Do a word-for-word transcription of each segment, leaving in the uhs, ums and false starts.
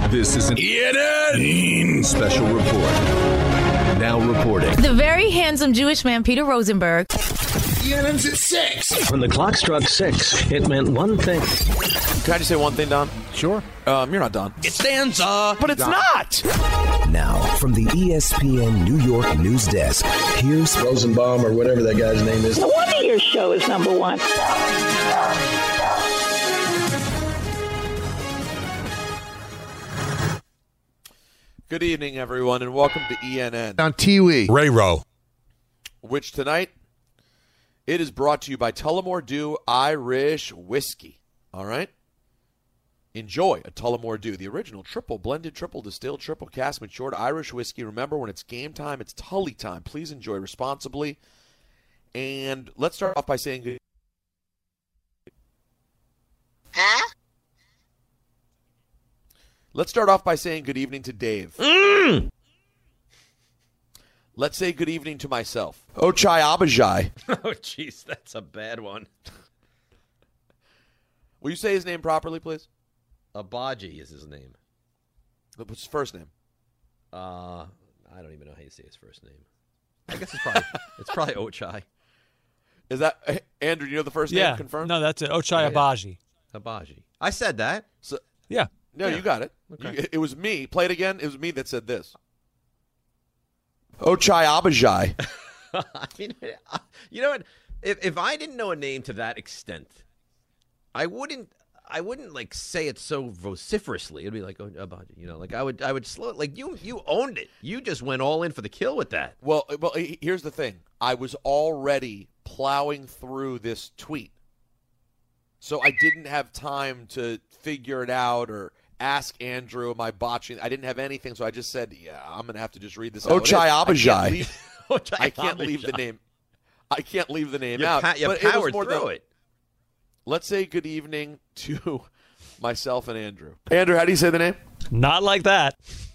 This is an E N N special report. Now reporting. The very handsome Jewish man, Peter Rosenberg. E N N's at six. When the clock struck six, it meant one thing. Can I just say one thing, Don? Sure. Um, you're not Don. It stands up. But it's not. Now, from the E S P N New York news desk, here's Rosenbaum or whatever that guy's name is. No wonder your show is number one. Good evening, everyone, and welcome to E N N. On Tiwi. Ray Rowe. Which tonight, it is brought to you by Tullamore Dew Irish Whiskey. All right? Enjoy a Tullamore Dew, the original triple blended, triple distilled, triple cask matured Irish whiskey. Remember, when it's game time, it's Tully time. Please enjoy responsibly. And let's start off by saying good. Huh? Let's start off by saying good evening to Dave. Mm. Let's say good evening to myself. Ochai Abajai. Oh, jeez, that's a bad one. Will you say his name properly, please? Abaji is his name. What's his first name? Uh, I don't even know how you say his first name. I guess it's probably it's probably Ochai. Is that Andrew? You know the first yeah. name confirmed? No, that's it. Ochai Abaji. Abaji. I said that. So, yeah. No, yeah. you got it. Okay. You, it was me. Play it again. It was me that said this. Ochai Abajai. I mean, you know what? If if I didn't know a name to that extent, I wouldn't. I wouldn't like say it so vociferously. It'd be like, oh, Abaji, you know, like I would. I would slow it. Like you, you owned it. You just went all in for the kill with that. Well, well. Here's the thing. I was already plowing through this tweet, so I didn't have time to figure it out or ask Andrew, am I botching? I didn't have anything, so I just said, yeah, I'm going to have to just read this out. Ochai Abajai. I can't leave the name. I can't leave the name you out. Pa- you but powered it was more through than, it. Let's say good evening to myself and Andrew. Andrew, how do you say the name? Not like that.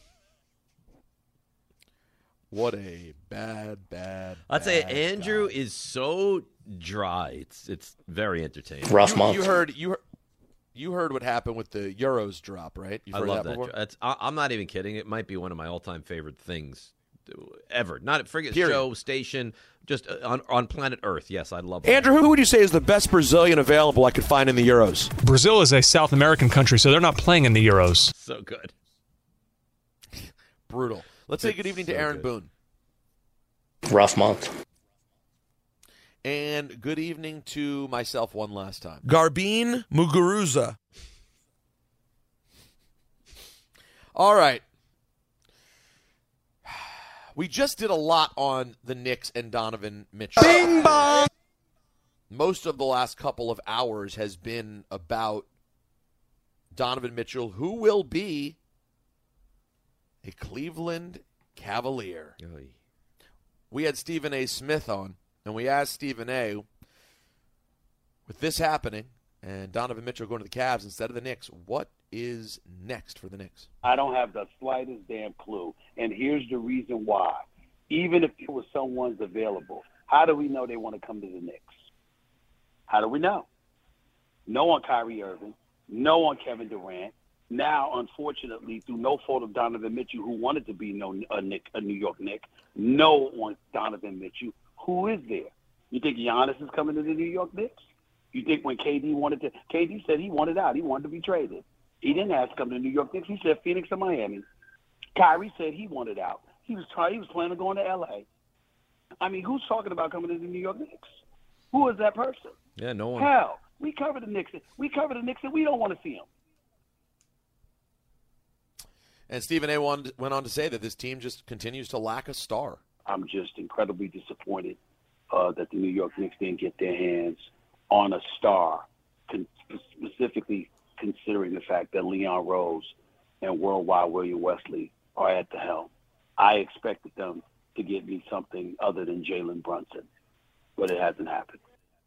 What a bad, bad, I'd say bad Andrew guy. is so dry. It's it's very entertaining. Rough you, month. You heard you heard you heard what happened with the Euros drop, right? You've I heard love that that. before? It's, I, I'm not even kidding. It might be one of my all-time favorite things ever. Not forget Period. show, station, just on on planet Earth. Yes, I love it. Andrew, who would you say is the best Brazilian available I could find in the Euros? Brazil is a South American country, so they're not playing in the Euros. So good. Brutal. Let's say It's good evening so to Aaron good. Boone. Rough month. And good evening to myself one last time. Garbine Muguruza. All right. We just did a lot on the Knicks and Donovan Mitchell. Bing bong. Most of the last couple of hours has been about Donovan Mitchell, who will be a Cleveland Cavalier. Oy. We had Stephen A. Smith on, and we asked Stephen A., with this happening and Donovan Mitchell going to the Cavs instead of the Knicks, what is next for the Knicks? I don't have the slightest damn clue. And here's the reason why. Even if it was someone's available, how do we know they want to come to the Knicks? How do we know? No on Kyrie Irving. No on Kevin Durant. Now, unfortunately, through no fault of Donovan Mitchell, who wanted to be no, a, Nick, a New York Knick, no on Donovan Mitchell. Who is there? You think Giannis is coming to the New York Knicks? You think when K D wanted to – K D said he wanted out. He wanted to be traded. He didn't ask to come to the New York Knicks. He said Phoenix or Miami. Kyrie said he wanted out. He was trying. He was planning on going to L A. I mean, who's talking about coming to the New York Knicks? Who is that person? Yeah, no one. Hell, we cover the Knicks. We cover the Knicks, and we don't want to see them. And Stephen A. went on to say that this team just continues to lack a star. I'm just incredibly disappointed uh, that the New York Knicks didn't get their hands on a star, con- specifically considering the fact that Leon Rose and Worldwide William Wesley are at the helm. I expected them to get me something other than Jalen Brunson, but it hasn't happened.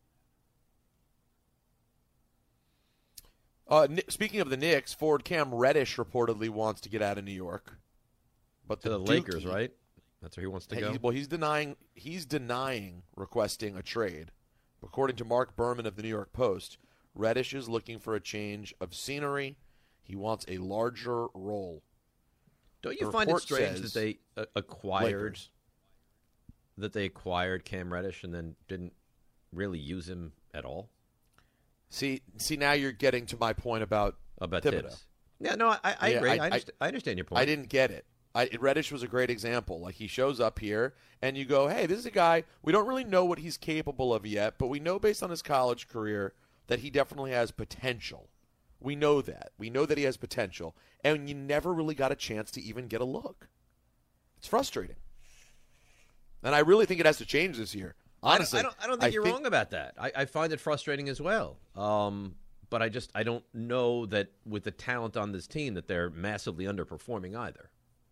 Uh, speaking of the Knicks, forward Cam Reddish reportedly wants to get out of New York. But to the, the Lakers, Dookie, right? That's where he wants to he, go. Well, he's denying he's denying requesting a trade. According to Mark Berman of the New York Post, Reddish is looking for a change of scenery. He wants a larger role. Don't you The find it report strange says that they uh, acquired Lakers. that they acquired Cam Reddish and then didn't really use him at all? See, see, now you're getting to my point about About Thibodeau. Tibbs. Yeah, no, I, I Yeah, agree. I- I, I- understand, I understand your point. I didn't get it. I, Reddish was a great example. Like, he shows up here, and you go, hey, this is a guy, we don't really know what he's capable of yet, but we know based on his college career that he definitely has potential. We know that. We know that he has potential, and you never really got a chance to even get a look. It's frustrating. And I really think it has to change this year. Honestly, I don't, I don't, I don't think you're wrong about that. I, I find it frustrating as well. Um, but I just I don't know that with the talent on this team that they're massively underperforming either.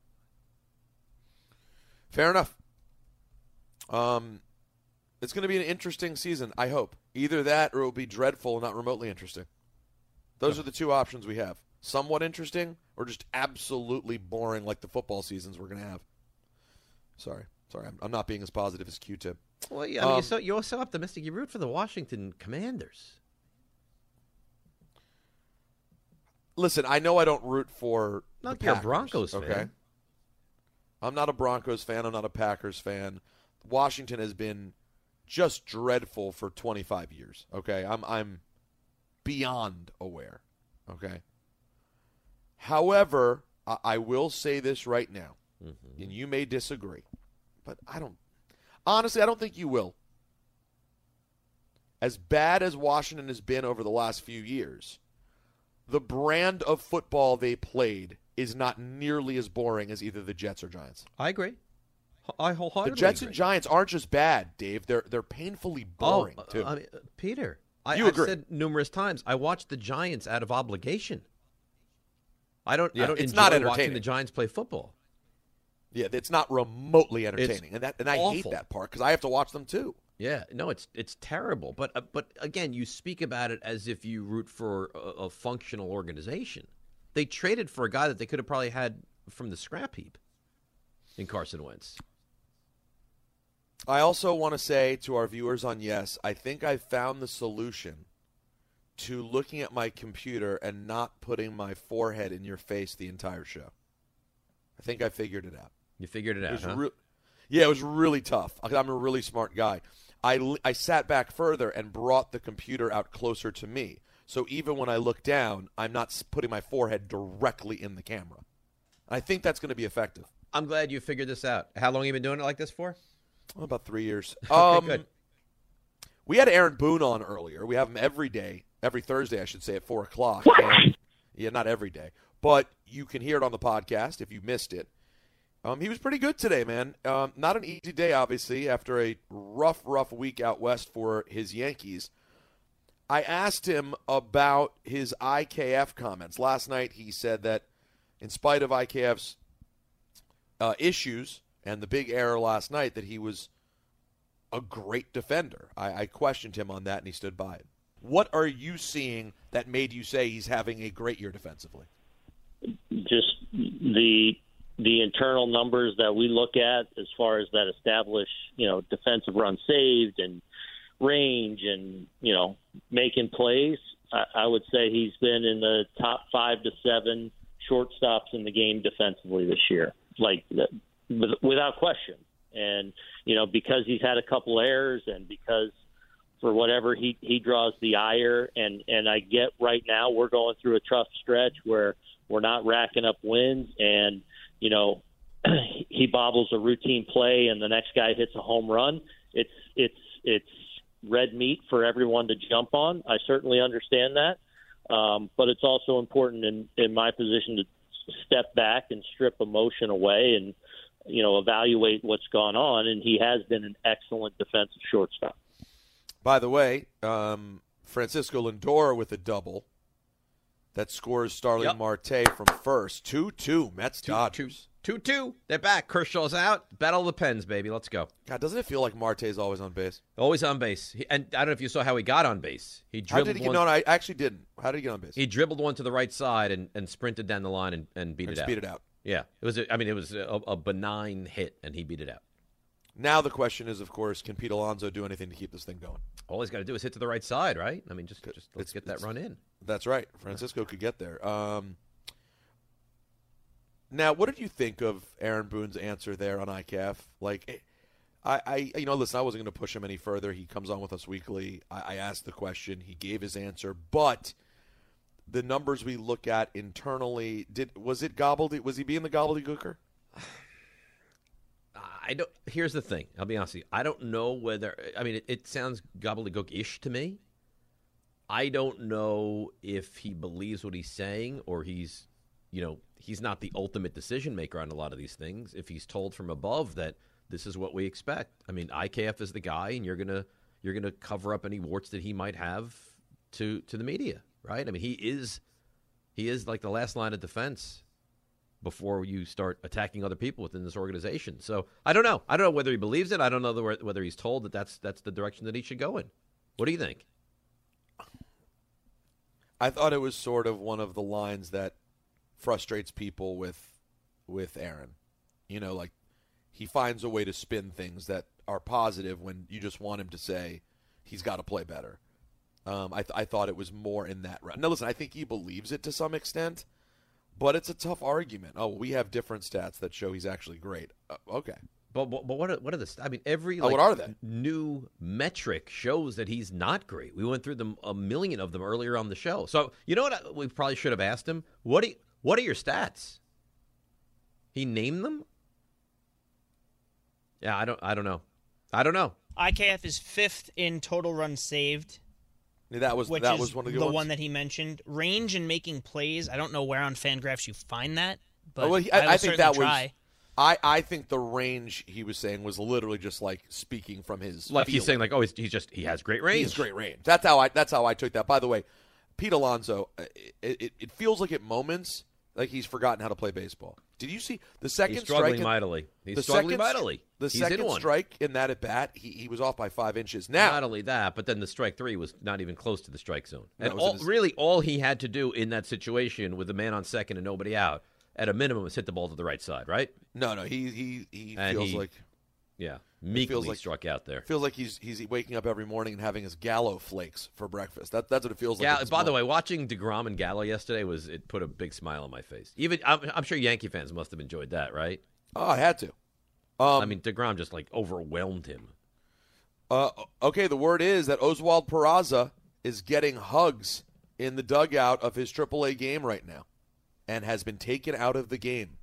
Fair enough. Um, it's going to be an interesting season, I hope. Either that or it will be dreadful and not remotely interesting. Those are the two options we have. Somewhat interesting or just absolutely boring like the football seasons we're going to have. Sorry. Sorry, I'm, I'm not being as positive as Q-Tip. Well, yeah, I mean, Um, you're, so, you're so optimistic. You root for the Washington Commanders. Listen, I know I don't root for Not the you're a Packers, Broncos okay? fan. I'm not a Broncos fan. I'm not a Packers fan. Washington has been just dreadful for twenty-five years, okay? I'm I'm beyond aware, okay? However, I, I will say this right now, mm-hmm. and you may disagree, but I don't – honestly, I don't think you will. As bad as Washington has been over the last few years, the brand of football they played is not nearly as boring as either the Jets or Giants. I agree. I wholeheartedly The Jets agree. and Giants aren't just bad, Dave. They're they're painfully boring, oh, too. I mean, uh, Peter, I, You I've agree. said numerous times, I watched the Giants out of obligation. I don't, Yeah, I don't it's enjoy not watching entertaining. the Giants play football. Yeah, it's not remotely entertaining, and that and I hate awful. that part because I have to watch them too. Yeah, no, it's it's terrible. But uh, but again, you speak about it as if you root for a, a functional organization. They traded for a guy that they could have probably had from the scrap heap in Carson Wentz. I also want to say to our viewers on Yes, I think I found the solution to looking at my computer and not putting my forehead in your face the entire show. I think I figured it out. You figured it out, It was huh? re- yeah, it was really tough. I'm a really smart guy. I, I sat back further and brought the computer out closer to me. So even when I look down, I'm not s- putting my forehead directly in the camera. I think that's going to be effective. I'm glad you figured this out. How long have you been doing it like this for? Oh, about three years. Okay, um, good. We had Aaron Boone on earlier. We have him every day, every Thursday, I should say, at four o'clock. And, yeah, not every day. But you can hear it on the podcast if you missed it. Um, he was pretty good today, man. Um, not an easy day, obviously, after a rough, rough week out west for his Yankees. I asked him about his I K F comments. Last night he said that in spite of I K F's uh, issues and the big error last night, that he was a great defender. I, I questioned him on that, and he stood by it. What are you seeing that made you say he's having a great year defensively? Just the the internal numbers that we look at as far as that establish, you know, defensive run saved and range and, you know, making plays. I, I would say he's been in the top five to seven shortstops in the game defensively this year, like without question. And, you know, because he's had a couple errors and because for whatever he, he draws the ire, and, and I get right now we're going through a tough stretch where we're not racking up wins, and, you know, he bobbles a routine play and the next guy hits a home run. It's, it's, it's red meat for everyone to jump on. I certainly understand that. Um, but it's also important in, in my position to step back and strip emotion away and, you know, evaluate what's gone on. And he has been an excellent defensive shortstop. By the way, um, Francisco Lindor with a double. That scores Starling Yep. Marte from first. two two, Mets Dodgers. two two. They're back. Kershaw's out. Battle of the pens, baby. Let's go. God, doesn't it feel like Marte's always on base? Always on base. He, and I don't know if you saw how he got on base. He How dribbled did he get one. no, no, I actually didn't. How did he get on base? He dribbled one to the right side and, and sprinted down the line and, and beat And it out. beat it out. Yeah, it was. A, I mean, it was a, a benign hit, and he beat it out. Now the question is, of course, can Pete Alonso do anything to keep this thing going? All he's got to do is hit to the right side, right? I mean, just just let's It's- get that it's- run in. That's right. Francisco could get there. Um, Now, what did you think of Aaron Boone's answer there on I C A F? Like, I, I you know, listen, I wasn't going to push him any further. He comes on with us weekly. I, I asked the question. He gave his answer. But the numbers we look at internally, did was it gobbledy? Was he being the gobbledygooker? I don't. Here's the thing. I'll be honest with you. I don't know whether. I mean, it, it sounds gobbledygook-ish to me. I don't know if he believes what he's saying or he's, you know, he's not the ultimate decision maker on a lot of these things. If he's told from above that this is what we expect. I mean, I K F is the guy, and you're gonna you're gonna cover up any warts that he might have to to the media, right? I mean, he is he is like the last line of defense before you start attacking other people within this organization. So I don't know. I don't know whether he believes it. I don't know whether he's told that that's that's the direction that he should go in. What do you think? I thought it was sort of one of the lines that frustrates people with with Aaron. You know, like he finds a way to spin things that are positive when you just want him to say he's got to play better. Um, I, th- I thought it was more in that route. Now, listen, I think he believes it to some extent, but it's a tough argument. Oh, we have different stats that show he's actually great. Uh, okay. But, but, but what are, what are the – I mean, every oh, like, what are they? new metric shows that he's not great. We went through them a million of them earlier on the show. So, you know what I, we probably should have asked him? What are, you, what are your stats? He named them? Yeah, I don't I don't know. I don't know. I K F is fifth in total runs saved. Yeah, that was which that is was one of the, the ones. one that he mentioned. Range and making plays. I don't know where on Fangraphs you find that, but oh, well, he, I, I, I think that try. was. I, I think the range he was saying was literally just like speaking from his. Like feeling. he's saying, like, oh, he's, he's just he has great range. He has great range. That's how I. That's how I took that. By the way, Pete Alonso. It, it, it feels like at moments like he's forgotten how to play baseball. Did you see the second he's struggling strike? In, Mightily. He's the struggling second, mightily. The he's second in one. strike in that at bat, he, he was off by five inches. Now, not only that, but then the strike three was not even close to the strike zone. And no, all, his... really, all he had to do in that situation with a man on second and nobody out, at a minimum, was hit the ball to the right side, right? No, no, he he he and feels he, like yeah, meekly feels like, struck out there. Feels like he's he's waking up every morning and having his Gallo flakes for breakfast. That that's what it feels like. Yeah. By moment. the way, watching DeGrom and Gallo yesterday was it put a big smile on my face. Even I'm, I'm sure Yankee fans must have enjoyed that, right? Oh, I had to. Um, I mean, DeGrom just like overwhelmed him. Uh, okay, the word is that Oswald Peraza is getting hugs in the dugout of his triple A game right now, and has been taken out of the game.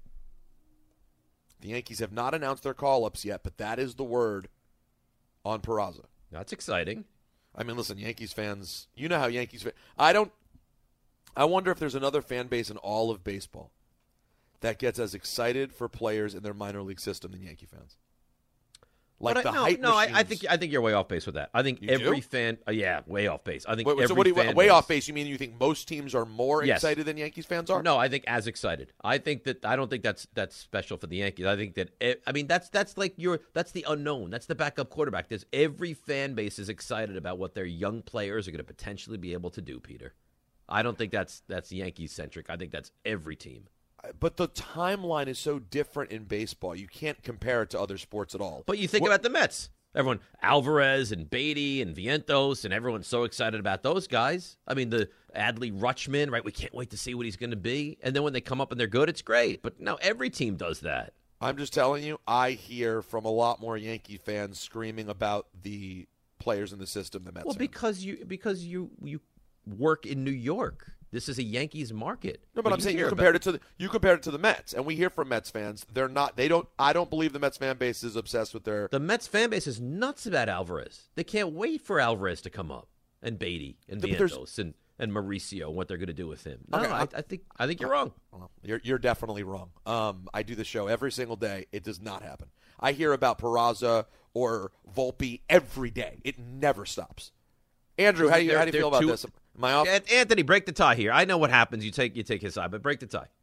The Yankees have not announced their call-ups yet, but that is the word on Peraza. That's exciting. I mean, listen, Yankees fans, you know how Yankees fans, I don't, I wonder if there's another fan base in all of baseball that gets as excited for players in their minor league system than Yankee fans. Like but the I, no, hype no, I, machines. I think I think you're way off base with that. I think You every do? fan, uh, yeah, way off base. I think Wait, every so what do you, fan way base, off base, you mean you think most teams are more Yes. excited than Yankees fans are? No, I think as excited. I think that I don't think that's that's special for the Yankees. I think that eh, I mean that's that's like your that's the unknown. That's the backup quarterback. There's every fan base is excited about what their young players are going to potentially be able to do, Peter. I don't think that's that's Yankees centric. I think that's every team. But the timeline is so different in baseball. You can't compare it to other sports at all. But you think What- about the Mets. Everyone, Alvarez and Beatty and Vientos, and everyone's so excited about those guys. I mean, the Adley Rutschman, right? We can't wait to see what he's going to be. And then when they come up and they're good, it's great. But no, every team does that. I'm just telling you, I hear from a lot more Yankee fans screaming about the players in the system than Mets Well, fans. because you because you you work in New York. This is a Yankees market. No, but When I'm saying you hear compared about- it to the, you compared it to the Mets, and we hear from Mets fans. They're not. They don't. I don't believe the Mets fan base is obsessed with their. The Mets fan base is nuts about Alvarez. They can't wait for Alvarez to come up, and Beatty and But there's- Vientos and and Mauricio, and what they're going to do with him. No, Okay, I, I'm- I think I think you're wrong. Well, you're you're definitely wrong. Um, I do the show every single day. It does not happen. I hear about Peraza or Volpe every day. It never stops. Andrew, how do you They're- how do you they're feel about too- this? Am I off? An- Anthony, break the tie here. I know what happens. You take you take his side, but break the tie.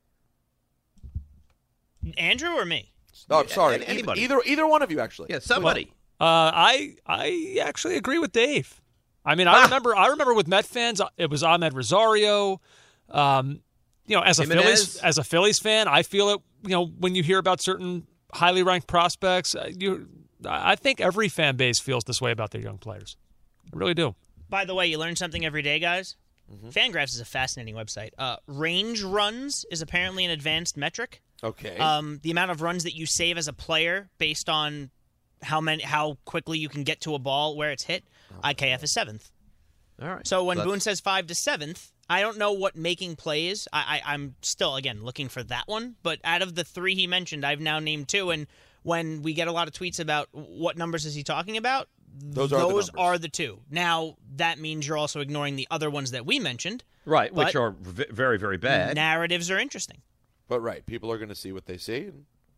Andrew or me? Oh, I'm sorry. An- anybody. Either either one of you actually. Yeah, somebody. Uh, I I actually agree with Dave. I mean, I remember I remember with Met fans, it was Ahmed Rosario. Um, you know, as a Jimenez. Phillies as a Phillies fan, I feel it. You know, when you hear about certain highly ranked prospects, uh, you, I think every fan base feels this way about their young players. I really do. By the way, you learn something every day, guys. Mm-hmm. Fangraphs is a fascinating website. Uh, range runs is apparently an advanced metric. Okay. Um, the amount of runs that you save as a player based on how many, how quickly you can get to a ball where it's hit. Oh, I K F is seventh. All right. So when so Boone says five to seventh, I don't know what making plays. I, I, I'm still, again, looking for that one. But out of the three he mentioned, I've now named two. And when we get a lot of tweets about what numbers is he talking about, those, are, those the are the two. Now, that means you're also ignoring the other ones that we mentioned. Right, which are v- very, very bad. Narratives are interesting. But, right, people are going to see what they see.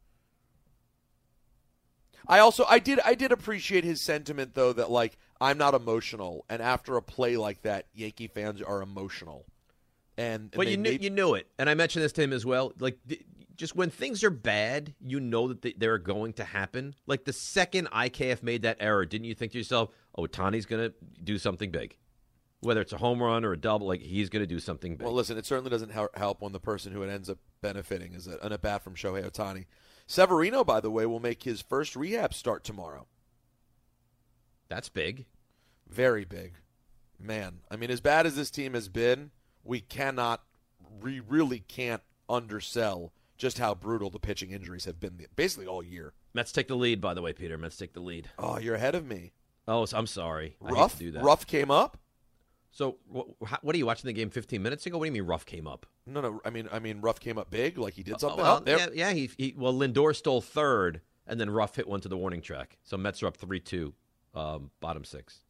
I also, I did I did appreciate his sentiment, though, that, like, I'm not emotional. And after a play like that, Yankee fans are emotional. And, and But you knew, made... you knew it. And I mentioned this to him as well. Like, just when things are bad, you know that they, they're going to happen. Like, the second I K F made that error, didn't you think to yourself, oh, Ohtani's going to do something big? Whether it's a home run or a double, like, he's going to do something big. Well, listen, it certainly doesn't help when the person who it ends up benefiting is an at-bat from Shohei Ohtani. Severino, by the way, will make his first rehab start tomorrow. That's big. Very big. Man, I mean, as bad as this team has been, we cannot, we really can't undersell just how brutal the pitching injuries have been basically all year. Mets take the lead, by the way, Peter. Mets take the lead. Oh, you're ahead of me. Oh, I'm sorry. I Ruff, hate to do that. Ruff came up? So, what are you watching the game fifteen minutes ago? What do you mean Ruff came up? No, no. I mean, I mean, Ruff came up big, like he did something. Oh, well, oh, there. yeah, yeah. He, he well, Lindor stole third, and then Ruff hit one to the warning track. So Mets are up three two, um, bottom six.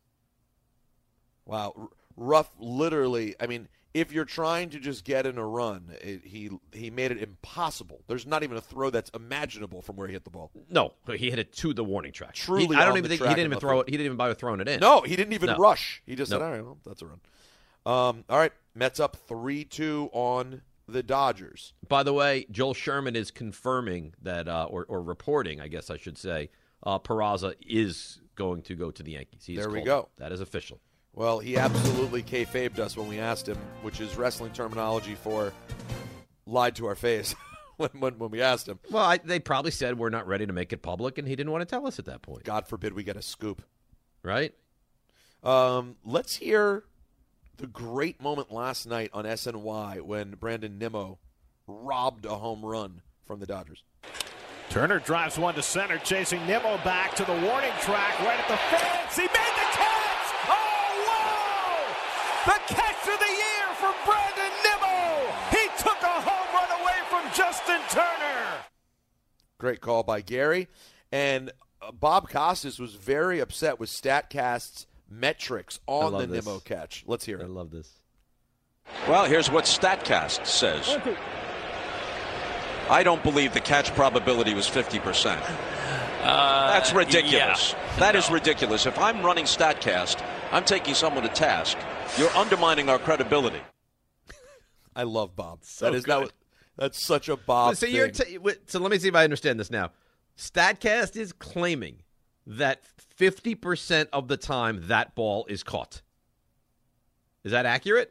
Wow, Ruff literally. I mean, if you're trying to just get in a run, it, he he made it impossible. There's not even a throw that's imaginable from where he hit the ball. No, he hit it to the warning track. Truly, he, I don't on even the think he didn't even throw field. it. He didn't even bother throwing it in. No, he didn't even no. rush. He just nope. said, "All right, well, that's a run." Um, all right, Mets up three two on the Dodgers. By the way, Joel Sherman is confirming that, uh, or, or reporting, I guess I should say, uh, Peraza is going to go to the Yankees. He's there we called go. It. That is official. Well, he absolutely kayfabed us when we asked him, which is wrestling terminology for lied to our face when, when, when we asked him. Well, I, they probably said we're not ready to make it public, and he didn't want to tell us at that point. God forbid we get a scoop. Right? Um, let's hear the great moment last night on S N Y when Brandon Nimmo robbed a home run from the Dodgers. Turner drives one to center, chasing Nimmo back to the warning track, right at the fence. He made the catch! Oh, wow! The catch of the year for Brandon Nimmo! He took a home run away from Justin Turner! Great call by Gary. And uh, Bob Costas was very upset with StatCast's metrics on the this. Nimmo catch. Let's hear it. I love this. Well, here's what StatCast says. I don't believe the catch probability was fifty percent. Uh, That's ridiculous. Yeah. That no. is ridiculous. If I'm running StatCast, I'm taking someone to task. You're undermining our credibility. I love Bob. So that is good. that. That's such a Bob so, thing. you're t- so let me see if I understand this now. StatCast is claiming that fifty percent of the time that ball is caught. Is that accurate?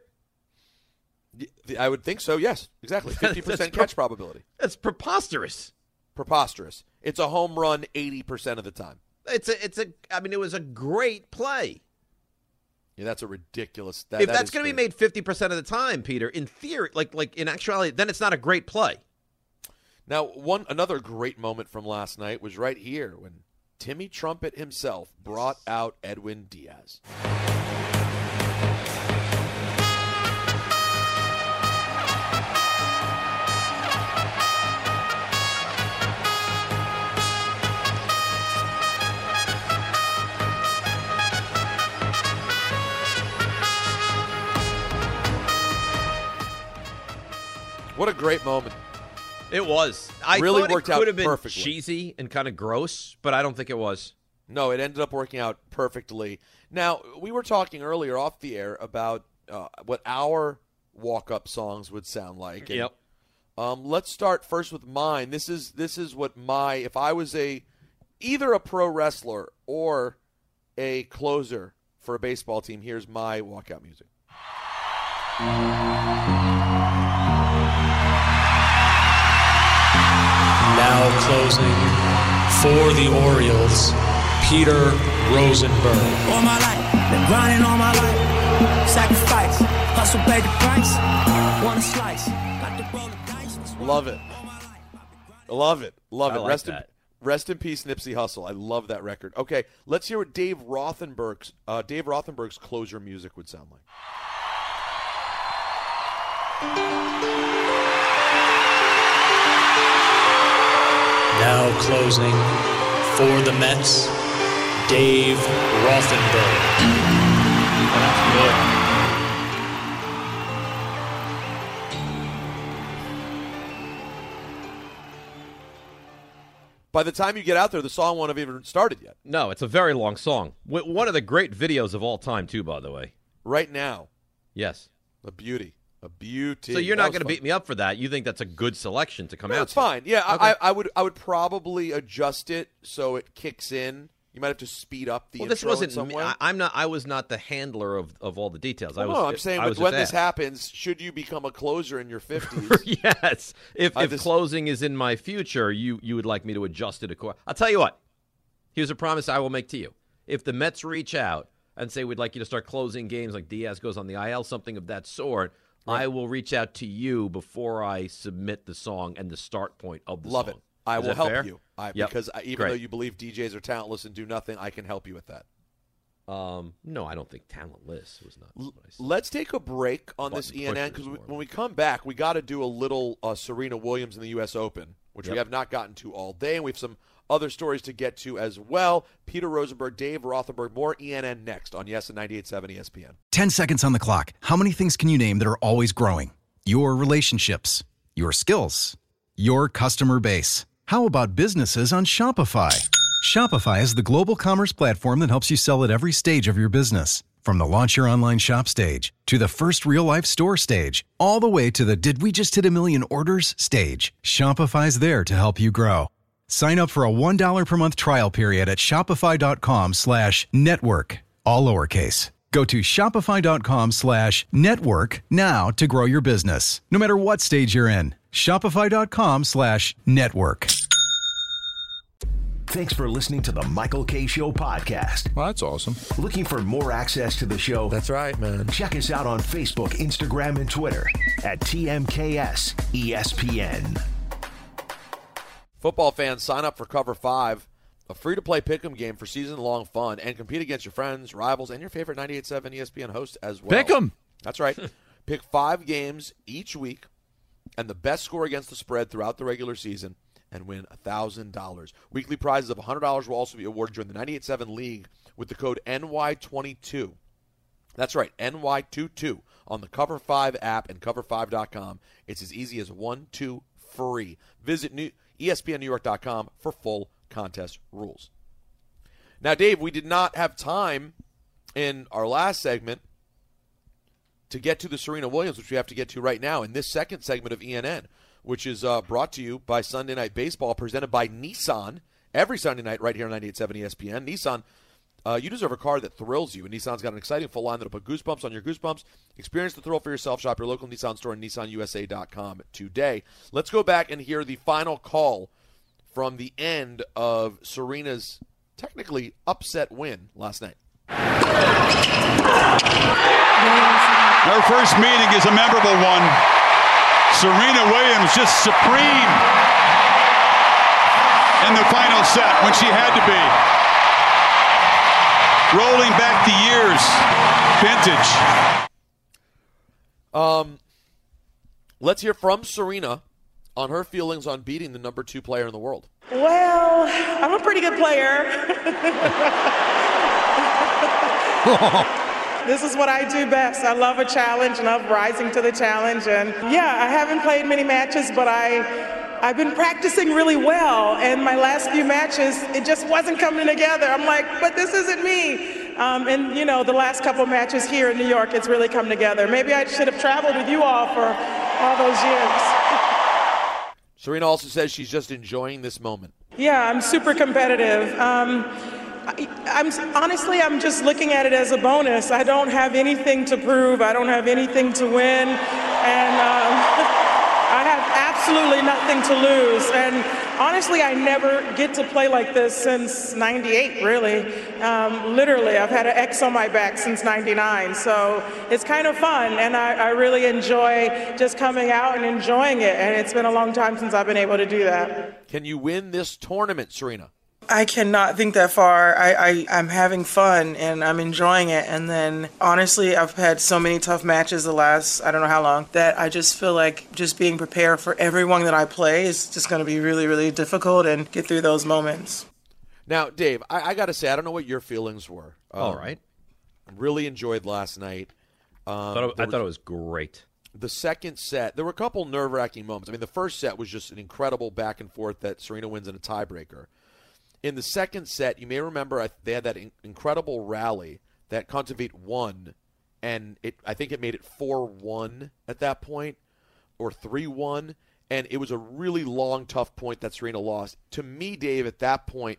I would think so, yes. Exactly. fifty percent pre- catch probability. That's preposterous. Preposterous. It's a home run eighty percent of the time. It's a, it's a, I mean, it was a great play. Yeah, that's a ridiculous. That, if that that's going to be made fifty percent of the time, Peter, in theory, like like in actuality, then it's not a great play. Now, one another great moment from last night was right here when Timmy Trumpet himself brought out Edwin Diaz. What a great moment. It was. I really thought worked it out could have been perfectly. cheesy and kind of gross, but I don't think it was. No, it ended up working out perfectly. Now, we were talking earlier off the air about uh, what our walk-up songs would sound like. And, yep. Um, let's start first with mine. This is this is what my if I was a either a pro wrestler or a closer for a baseball team, here's my walkout music. Now closing for the Orioles, Peter Rosenberg. All my life, been grinding all my life, sacrifice, Hustle pay the price. Want a slice. Got to roll the dice. Love it. Love it. Love I it. like rest, that. In, rest in peace, Nipsey Hussle. I love that record. Okay, let's hear what Dave Rothenberg's uh, Dave Rothenberg's closer music would sound like. Now closing for the Mets, Dave Rothenberg. That's good. By the time you get out there, the song won't have even started yet. No, it's a very long song. One of the great videos of all time, too, by the way. Right now. Yes. A beauty. A beauty. So you're not going to fun. beat me up for that. You think that's a good selection to come no, out it's to. fine. Yeah, Okay. I, I would I would probably adjust it so it kicks in. You might have to speed up the well, intro this wasn't in some me. way. I, I'm not. I was not the handler of, of all the details. I Well, was. no, I'm saying, I but was when just this asked. happens, should you become a closer in your fifties? Yes. If I if just- closing is in my future, you you would like me to adjust it accordingly. I'll tell you what. Here's a promise I will make to you. If the Mets reach out and say we'd like you to start closing games like Diaz goes on the I L, something of that sort, Right. I will reach out to you before I submit the song and the start point of the Love song. it. I Is will that help fair? you. I, Yep. Because I, even Great. though you believe D Js are talentless and do nothing, I can help you with that. Um, no, I don't think talentless was not. L- Let's take a break on Button this E N N pushers because more when we come back, we got to do a little uh, Serena Williams in the U S Open, which we Yep. have not gotten to all day, and we have some other stories to get to as well. Peter Rosenberg, Dave Rothenberg, more E N N next on Yes and ninety-eight point seven E S P N. Ten seconds on the clock. How many things can you name that are always growing? Your relationships, your skills, your customer base. How about businesses on Shopify? Shopify is the global commerce platform that helps you sell at every stage of your business. From the launch your online shop stage, to the first real-life store stage, all the way to the did we just hit a million orders stage. Shopify's there to help you grow. Sign up for a one dollar per month trial period at shopify.com slash network, all lowercase. Go to shopify.com slash network now to grow your business, no matter what stage you're in. Shopify.com slash network. Thanks for listening to the Michael K. Show podcast. Well, that's awesome. Looking for more access to the show? That's right, man. Check us out on Facebook, Instagram, and Twitter at T M K S E S P N. Football fans, sign up for Cover five, a free-to-play pick'em game for season-long fun, and compete against your friends, rivals, and your favorite ninety-eight point seven E S P N host as well. Pick'em! That's right. Pick five games each week, and the best score against the spread throughout the regular season, and win one thousand dollars. Weekly prizes of one hundred dollars will also be awarded during the ninety-eight point seven League with the code N Y twenty-two. That's right, N Y twenty-two on the Cover five app and cover five dot com. It's as easy as one, two, free. Visit new, E S P N New York dot com for full contest rules. Now, Dave, we did not have time in our last segment to get to the Serena Williams, which we have to get to right now in this second segment of E N N, which is uh, brought to you by Sunday Night Baseball, presented by Nissan. Every Sunday night right here on ninety-eight point seven E S P N. Nissan, uh, you deserve a car that thrills you, and Nissan's got an exciting full line that'll put goosebumps on your goosebumps. Experience the thrill for yourself. Shop your local Nissan store and Nissan U S A dot com today. Let's go back and hear the final call from the end of Serena's technically upset win last night. Her first meeting is a memorable one. Serena Williams just supreme in the final set when she had to be. Rolling back the years. Vintage. Um, let's hear from Serena on her feelings on beating the number two player in the world. Well, I'm a pretty good player. This is what I do best. I love a challenge, and love rising to the challenge. And yeah, I haven't played many matches, but I, I've been practicing really well. And my last few matches, it just wasn't coming together. I'm like, but this isn't me. Um, and you know, the last couple matches here in New York, it's really come together. Maybe I should have traveled with you all for all those years. Serena also says she's just enjoying this moment. Yeah, I'm super competitive. Um, I, I'm honestly, I'm just looking at it as a bonus. I don't have anything to prove. I don't have anything to win, and um, I have absolutely nothing to lose. And honestly, I never get to play like this since ninety-eight, really. Um, literally, I've had an X on my back since ninety-nine. So it's kind of fun, and I, I really enjoy just coming out and enjoying it. And it's been a long time since I've been able to do that. Can you win this tournament, Serena? I cannot think that far. I, I, I'm having fun and I'm enjoying it. And then, honestly, I've had so many tough matches the last, I don't know how long, that I just feel like just being prepared for everyone that I play is just going to be really, really difficult and get through those moments. Now, Dave, I, I got to say, I don't know what your feelings were. Um, All right. Really enjoyed last night. Um, I, thought it, I was, thought it was great. The second set, there were a couple nerve-wracking moments. I mean, the first set was just an incredible back and forth that Serena wins in a tiebreaker. In the second set, you may remember they had that in- incredible rally that Kontaveit won, and it I think it made it four one at that point, or three one, and it was a really long, tough point that Serena lost. To me, Dave, at that point,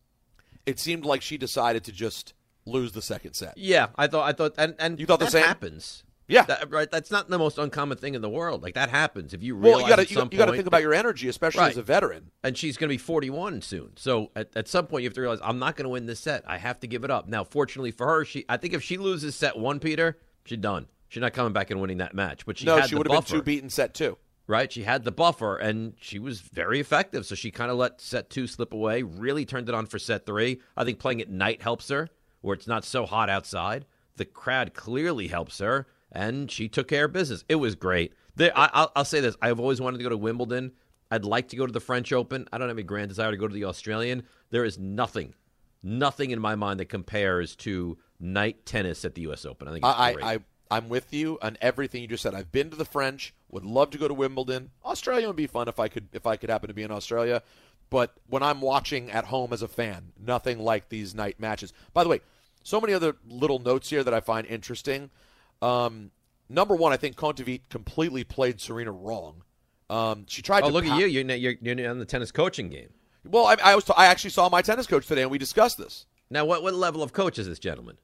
it seemed like she decided to just lose the second set. Yeah, I thought, I thought, and, and you thought the that same? happens. Yeah, that, right. That's not the most uncommon thing in the world. Like that happens if you realize. Well, you got at to some you, you got to point, think about your energy, especially right. as a veteran. And she's going to be forty-one soon. So at, at some point, you have to realize I'm not going to win this set. I have to give it up. Now, fortunately for her, she I think if she loses set one, Peter, she's done. She's not coming back and winning that match. But she no, had she the would have buffer, been two beaten set two. Right, she had the buffer, and she was very effective. So she kind of let set two slip away. Really turned it on for set three. I think playing at night helps her, where it's not so hot outside. The crowd clearly helps her. And she took care of business. It was great. There, I, I'll, I'll say this. I've always wanted to go to Wimbledon. I'd like to go to the French Open. I don't have a grand desire to go to the Australian. There is nothing, nothing in my mind that compares to night tennis at the U S Open. I think it's I, great. I, I, I'm with you on everything you just said. I've been to the French. Would love to go to Wimbledon. Australia would be fun if I could if I could happen to be in Australia. But when I'm watching at home as a fan, nothing like these night matches. By the way, so many other little notes here that I find interesting. Um, number one, I think Kontaveit completely played Serena wrong. Um, she tried oh, to. look pa- at you! You're, you're you're on the tennis coaching game. Well, I, I was t- I actually saw my tennis coach today, and we discussed this. Now, what what level of coach is this gentleman?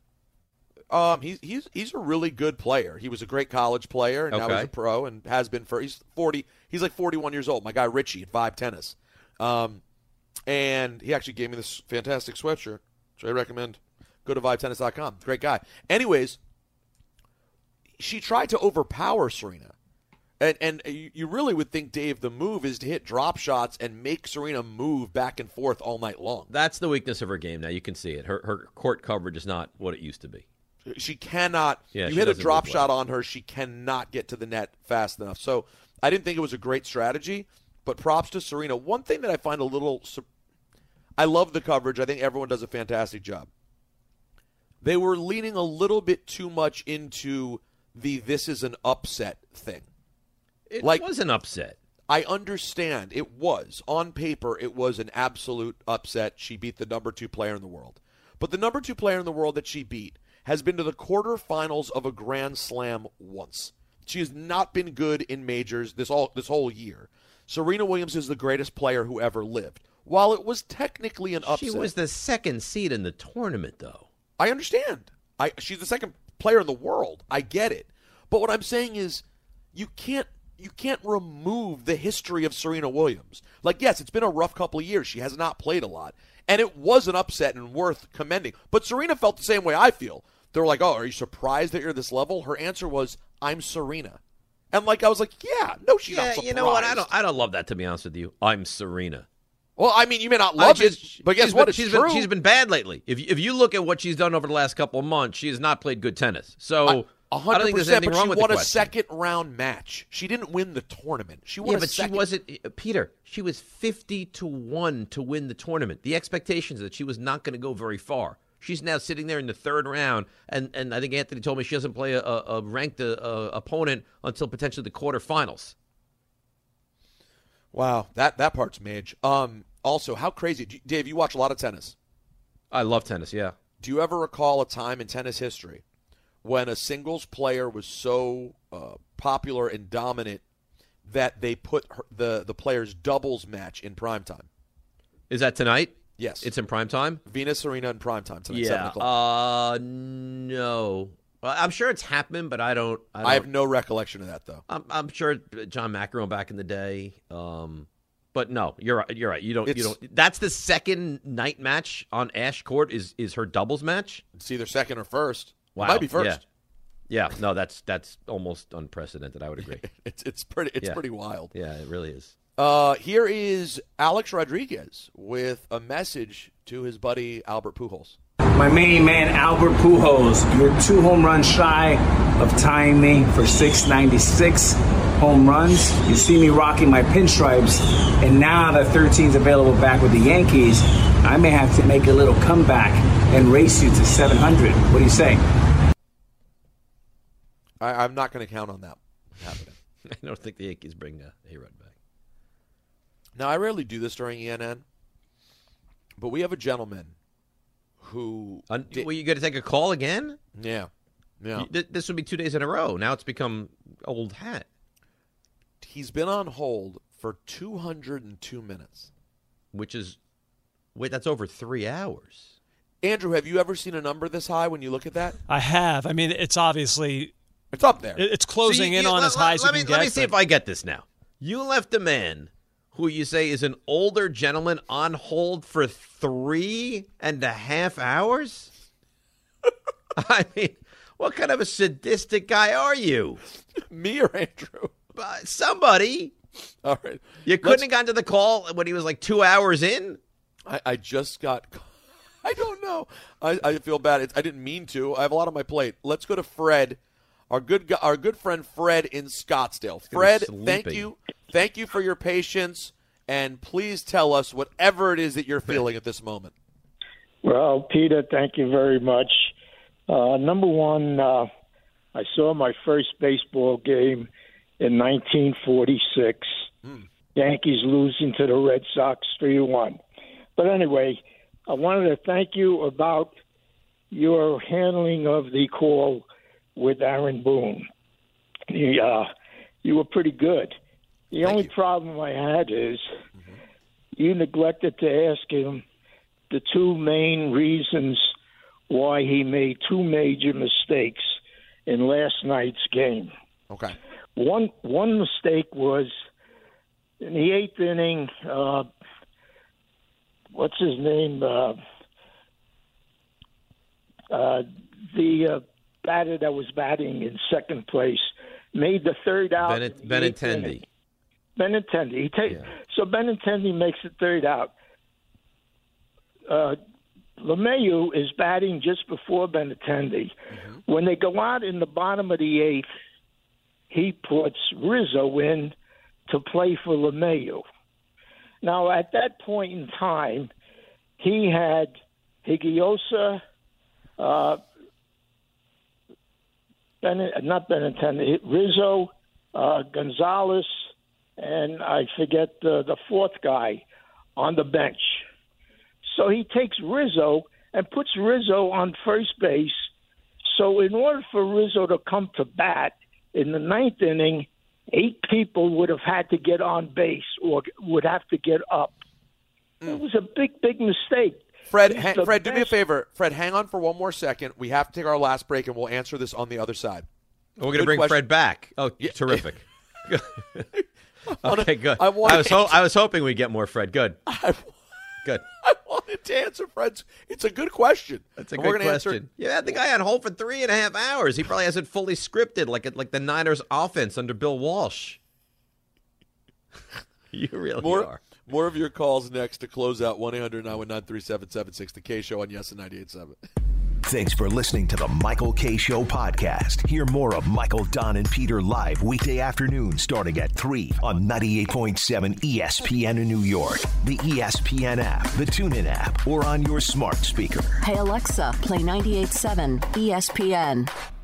Um, he's he's he's a really good player. He was a great college player, and okay. now he's a pro, and has been for. He's forty. He's like forty-one years old. My guy Richie at Vibe Tennis, um, and he actually gave me this fantastic sweatshirt, which I recommend. Go to vibe tennis dot com. Great guy. Anyways. She tried to overpower Serena. And and you really would think, Dave, the move is to hit drop shots and make Serena move back and forth all night long. That's the weakness of her game now. You can see it. Her her court coverage is not what it used to be. She cannot. Yeah, you she hit a doesn't drop move shot well. on her, she cannot get to the net fast enough. So I didn't think it was a great strategy, but props to Serena. One thing that I find a little – I love the coverage. I think everyone does a fantastic job. They were leaning a little bit too much into – the this is an upset thing. It like, was an upset. I understand. It was. On paper, it was an absolute upset. She beat the number two player in the world. But the number two player in the world that she beat has been to the quarterfinals of a Grand Slam once. She has not been good in majors this all this whole year. Serena Williams is the greatest player who ever lived. While it was technically an upset. She was the second seed in the tournament, though. I understand. I she's the second player in the world. I get it. But what I'm saying is you can't you can't remove the history of Serena Williams. Like, yes, it's been a rough couple of years. She has not played a lot. And it was an upset and worth commending. But Serena felt the same way I feel. They were like, oh, are you surprised that you're this level? Her answer was, I'm Serena. And like I was like, yeah, no, she's yeah, not surprised. You know what? I don't I don't love that, to be honest with you. I'm Serena. Well, I mean, you may not love it, but guess what? Been, It's she's true. Been, she's been bad lately. If you, if you look at what she's done over the last couple of months, she has not played good tennis. So I, I don't think there's anything but wrong she with won the a question. second round match. She didn't win the tournament. She won yeah, a but second. she wasn't Peter. She was fifty to one to win the tournament. The expectations that she was not going to go very far. She's now sitting there in the third round, and, and I think Anthony told me she doesn't play a, a, a ranked uh, opponent until potentially the quarterfinals. Wow, that that part's mage. Um, also, how crazy, Dave? You watch a lot of tennis. I love tennis. Yeah. Do you ever recall a time in tennis history when a singles player was so uh, popular and dominant that they put her, the the player's doubles match in primetime? Is that tonight? Yes, it's in primetime. Venus Serena in primetime tonight. Yeah. seven o'clock. Uh, no. Well, I'm sure it's happened, but I don't. I, don't, I have no recollection of that, though. I'm, I'm sure John McEnroe back in the day. Um, but no, you're right. You're right. You don't. It's, you don't. That's the second night match on Ash Court. Is is her doubles match? It's either second or first. Wow. It might be first. Yeah. yeah. No, that's that's almost unprecedented. I would agree. it's it's pretty it's yeah. pretty wild. Yeah, it really is. Uh, here is Alex Rodriguez with a message to his buddy Albert Pujols. My main man, Albert Pujols, you're two home runs shy of tying me for six ninety-six home runs. You see me rocking my pinstripes, and now that thirteen's available back with the Yankees, I may have to make a little comeback and race you to seven hundred. What do you say? I, I'm not going to count on that happening. I don't think the Yankees bring uh, A-Rod back. Now, I rarely do this during E N N, but we have a gentleman who... Un- well, you got to take a call again? Yeah. yeah. You, th- this would be two days in a row. Now it's become old hat. He's been on hold for two hundred two minutes. Which is... Wait, that's over three hours. Andrew, have you ever seen a number this high when you look at that? I have. I mean, it's obviously... It's up there. It's closing so you, in you, on let, as high as you let can me, get. Let me see but... if I get this now. You left a man who you say is an older gentleman on hold for three and a half hours? I mean, what kind of a sadistic guy are you? Me or Andrew? Uh, somebody. All right. You couldn't Let's... have gotten to the call when he was like two hours in? I, I just got... I don't know. I, I feel bad. It's, I didn't mean to. I have a lot on my plate. Let's go to Fred, our good our good friend Fred in Scottsdale. Fred, thank you. Thank you for your patience, and please tell us whatever it is that you're feeling at this moment. Well, Peter, thank you very much. Uh, number one, uh, I saw my first baseball game in nineteen forty-six. Mm. Yankees losing to the Red Sox three to one. But anyway, I wanted to thank you about your handling of the call with Aaron Boone. You, uh, you were pretty good. The Thank only you. problem I had is mm-hmm. you neglected to ask him the two main reasons why he made two major mistakes in last night's game. Okay. One one mistake was in the eighth inning. Uh, what's his name? Uh, uh, the uh, batter that was batting in second place made the third out. Benet- Benintendi. Benintendi. He take, yeah. So Benintendi makes the third out. Uh, LeMahieu is batting just before Benintendi. Mm-hmm. When they go out in the bottom of the eighth, he puts Rizzo in to play for LeMahieu. Now, at that point in time, he had Higiosa, uh, Ben, not Benintendi, Rizzo, uh, Gonzalez, and I forget uh, the fourth guy on the bench. So he takes Rizzo and puts Rizzo on first base. So in order for Rizzo to come to bat in the ninth inning, eight people would have had to get on base or would have to get up. Mm. It was a big, big mistake. Fred, ha- Fred, do me a favor. Fred, hang on for one more second. We have to take our last break, and we'll answer this on the other side. We're going to bring question. Fred back. Oh, yeah. Terrific. wanna, okay, good. I, I was ho- I was hoping we'd get more Fred. Good. I, good. I wanted to answer Fred's. It's a good question. That's a and good we're question. Answer. Yeah, the guy on hold for three and a half hours. He probably has it fully scripted, like it, like the Niners' offense under Bill Walsh. You really more, are. More of your calls next to close out one eight hundred nine one nine three seven seven six, the K Show on Yes and ninety-eight point seven. Thanks for listening to the Michael K. Show podcast. Hear more of Michael, Don, and Peter live weekday afternoon starting at three on ninety-eight point seven E S P N in New York, the E S P N app, the TuneIn app, or on your smart speaker. Hey, Alexa, play ninety-eight point seven E S P N.